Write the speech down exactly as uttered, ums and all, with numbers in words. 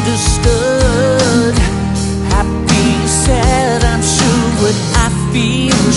understood. Happy, sad, I'm sure what I feel